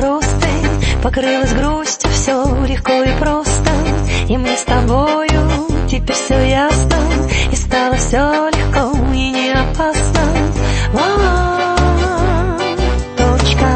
простынь, покрылась грустью, все легко и просто. И мне с тобою теперь все ясно, и стало все легко и не опасно. Точка.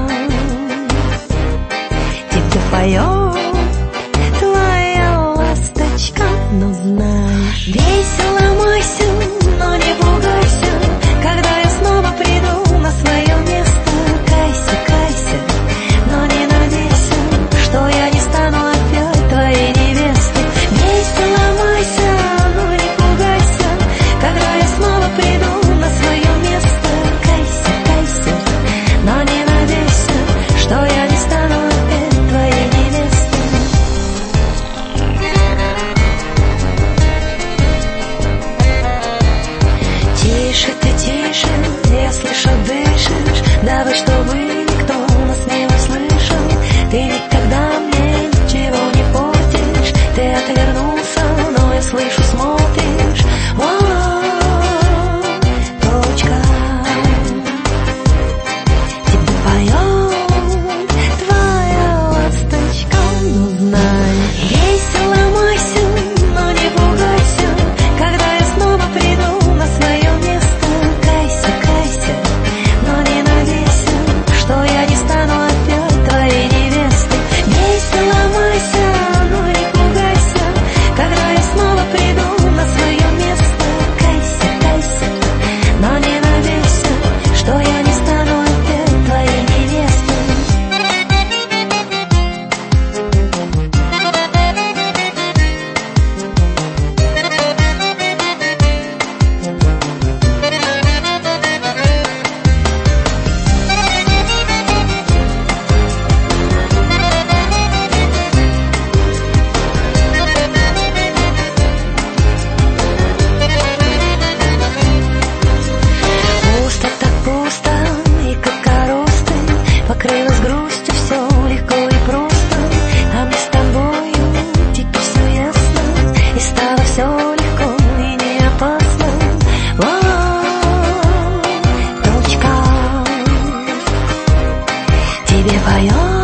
Тебе поет твоя ласточка, но знаешь, весело майся, но не пугайся, когда я снова приду на свое место. Кайся, кайся, но не надейся, что я не стану опять твоей невестой. Весело майся, но не пугайся, когда я снова приду на свое место. Кайся, кайся, но не надейся, что я не стану опять твоей невестой. Тише ты, тише, я слышу, дышишь. Давай, чтобы никто нас не услышал. Ты никогда мне ничего не портишь. Ты отвернулся, но я слышу, смотришь. Точка. Тебе поет твоя ласточка, но знаешь, весело майся, но не пугайся, когда я снова приду на свое место. Кайся, кайся, но не надейся, что я не стану опять твоей невестой. Весело майся, но не пугайся, когда я снова приду на свое место. Кайся, кайся, но не надейся, что я не стану опять твоей невестой. Пусто так пусто, и как коростынь, покрылась грустью, все легко и просто. А мы с тобою теперь все ясно, и стало все легко и не опасно. Точка. Тебе поет